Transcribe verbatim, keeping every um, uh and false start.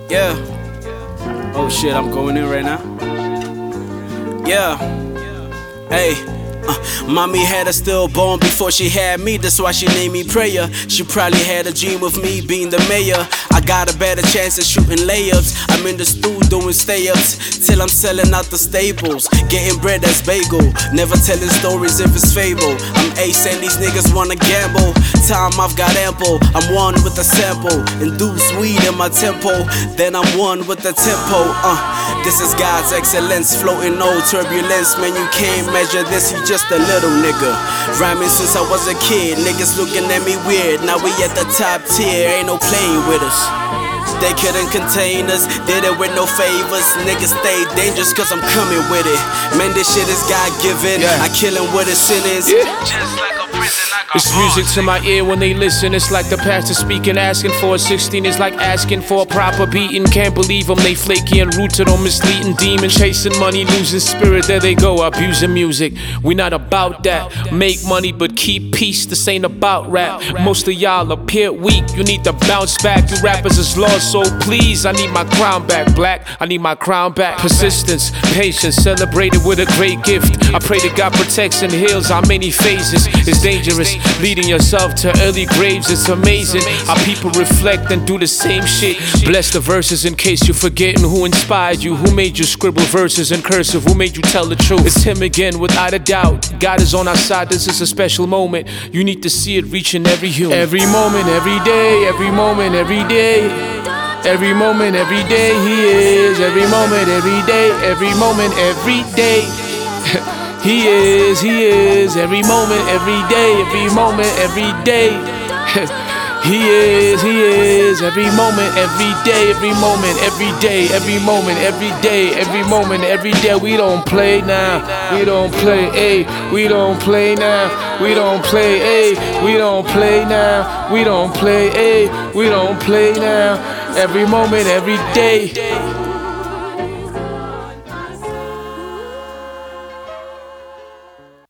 Yeah. Oh shit, I'm going in right now. Yeah. Hey. Uh, mommy had a stillborn before she had me, that's why she named me Prayer. She probably had a dream of me being the mayor. I got a better chance at shooting layups. I'm in the stool doing stay-ups till I'm selling out the staples, getting bread that's bagel, never telling stories if it's fable. I'm ace and these niggas wanna gamble. Time I've got ample, I'm one with the sample. Induce weed in my tempo, then I'm one with the tempo. Uh, this is God's excellence, floating no turbulence. Man, you can't measure this, you just a little nigga. Rhyming since I was a kid, niggas looking at me weird. Now we at the top tier, ain't no playing with us. They couldn't contain us, did it with no favors. Niggas stay dangerous cause I'm coming with it. Man, this shit is God-given, yeah. I kill him with a sentence, yeah. Just like a prison, I got it's music to my ear when they listen. It's like the pastor speaking, asking for a sixteen is like asking for a proper beating. Can't believe them, they flaky and rooted on misleading demons. Chasing money, losing spirit, there they go, abusing music. We not about that, make money but keep peace. This ain't about rap, most of y'all appear weak. You need to bounce back, you rappers is lost, so please, I need my crown back. Black, I need my crown back. Persistence, patience, celebrated with a great gift. I pray that God protects and heals our many phases. It's dangerous, leading yourself to early graves. It's amazing how people reflect and do the same shit. Bless the verses in case you're forgetting who inspired you, who made you scribble verses in cursive, who made you tell the truth. It's him again, without a doubt. God is on our side, this is a special moment. You need to see it reaching every human. Every moment, every day, every moment, every day. Every moment, every day, he is. Every moment, every day, every moment, every day. He is, he is. Every moment, every day, every moment, every day. He is, he is. Every moment, every day, every moment, every day, every moment, every day, every moment, every day. We don't play now. We don't play, ayy. We don't play now. We don't play, ayy. We don't play now. We don't play, ayy. We don't play now. Every moment, every day.